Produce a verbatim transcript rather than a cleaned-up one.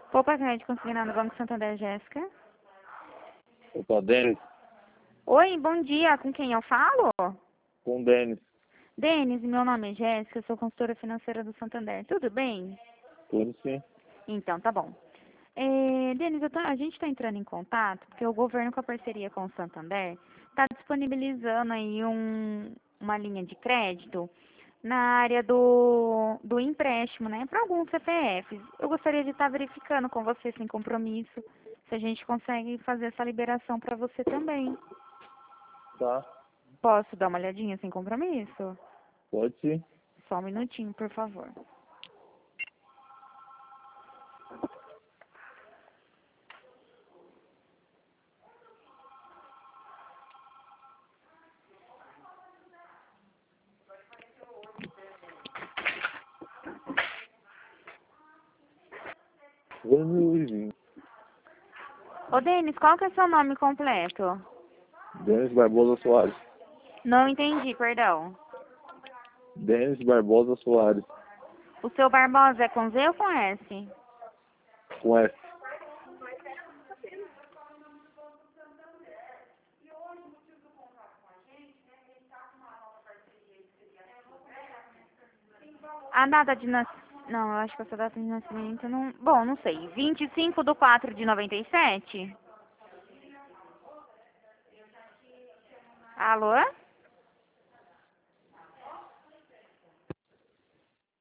Poupa Crédito consignado no Banco Santander, Jéssica. Opa, Denis. Oi, bom dia. Com quem eu falo? Com o Denis. Denis, meu nome é Jéssica, eu sou consultora financeira do Santander. Tudo bem? Tudo sim. Então, tá bom. É, Denis, eu tô- a gente está entrando em contato porque o governo, com a parceria com o Santander, está disponibilizando aí um, uma linha de crédito na área do, do empréstimo, né, para alguns C P Fs. Eu gostaria de estar verificando com você, sem compromisso, se a gente consegue fazer essa liberação para você também. Tá. Posso dar uma olhadinha sem compromisso? Pode sim. Só um minutinho, por favor. Vamos, Luizinho. Ô, Denis, qual que é seu nome completo? Denis Barbosa Soares. Não entendi, perdão. Denis Barbosa Soares. O seu Barbosa é com Z ou com S? Com S. A data de nascimento... Não, eu acho que essa data de nascimento não... Bom, não sei. vinte e cinco de quatro de noventa e sete? Alô?